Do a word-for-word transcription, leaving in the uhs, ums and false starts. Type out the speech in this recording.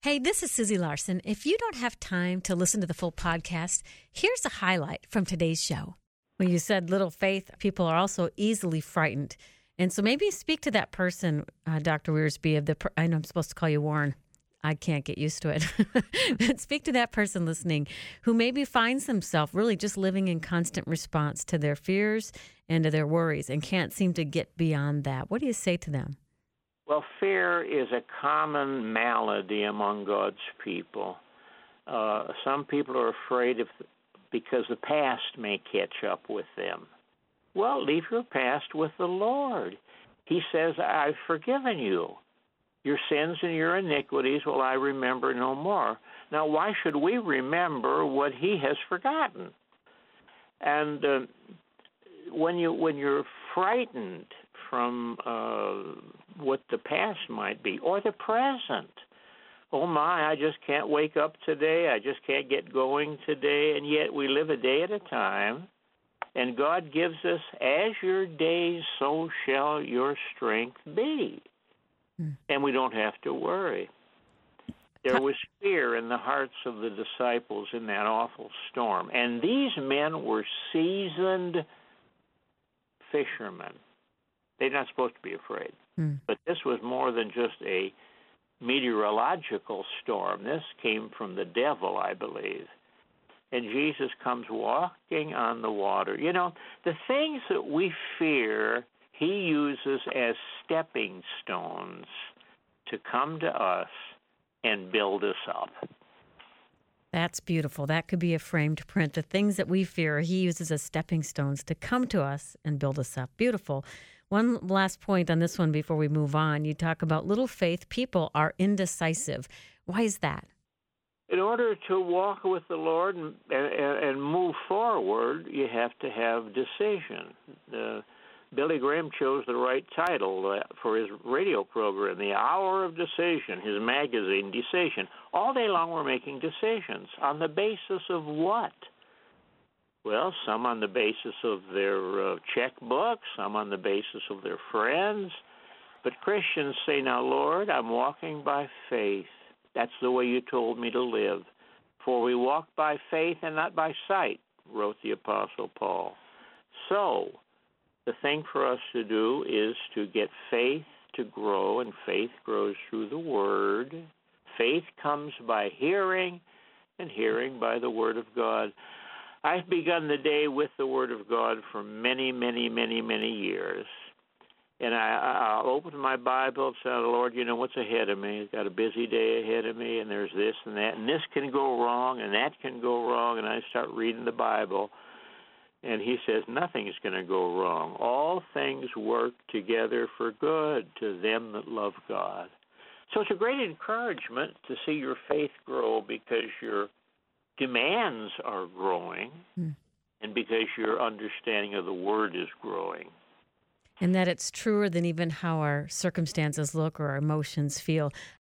Hey, this is Susie Larson. If you don't have time to listen to the full podcast, here's a highlight from today's show. When you said little faith, people are also easily frightened. And so maybe speak to that person, uh, Doctor Wearsby, of the, I know I'm supposed to call you Warren. I can't get used to it. But speak to that person listening who maybe finds themselves really just living in constant response to their fears and to their worries and can't seem to get beyond that. What do you say to them? Well, fear is a common malady among God's people. Uh, some people are afraid of because the past may catch up with them. Well, leave your past with the Lord. He says, I've forgiven you. Your sins and your iniquities will I remember no more. Now, why should we remember what he has forgotten? And uh, when you when you're frightened from uh, what the past might be, or the present. Oh my, I just can't wake up today. I just can't get going today. And yet we live a day at a time. And God gives us, as your days, so shall your strength be. Hmm. And we don't have to worry. There was fear in the hearts of the disciples in that awful storm. And these men were seasoned fishermen. They're not supposed to be afraid. Hmm. But this was more than just a meteorological storm. This came from the devil, I believe. And Jesus comes walking on the water. You know, the things that we fear, he uses as stepping stones to come to us and build us up. That's beautiful. That could be a framed print. The things that we fear, he uses as stepping stones to come to us and build us up. Beautiful. One last point on this one before we move on. You talk about little faith people are indecisive. Why is that? In order to walk with the Lord and, and, and move forward, you have to have decision. Uh, Billy Graham chose the right title uh, for his radio program, The Hour of Decision, his magazine, Decision. All day long we're making decisions. On the basis of what? Well, some on the basis of their uh, checkbook, some on the basis of their friends. But Christians say, now, Lord, I'm walking by faith. That's the way you told me to live. For we walk by faith and not by sight, wrote the Apostle Paul. So the thing for us to do is to get faith to grow, and faith grows through the Word. Faith comes by hearing, and hearing by the Word of God. I've begun the day with the Word of God for many, many, many, many years. And I, I'll open my Bible and say, Lord, you know what's ahead of me. I've got a busy day ahead of me, and there's this and that. And this can go wrong, and that can go wrong. And I start reading the Bible, and he says nothing is going to go wrong. All things work together for good to them that love God. So it's a great encouragement to see your faith grow because your demands are growing hmm. and because your understanding of the Word is growing. And that it's truer than even how our circumstances look or our emotions feel.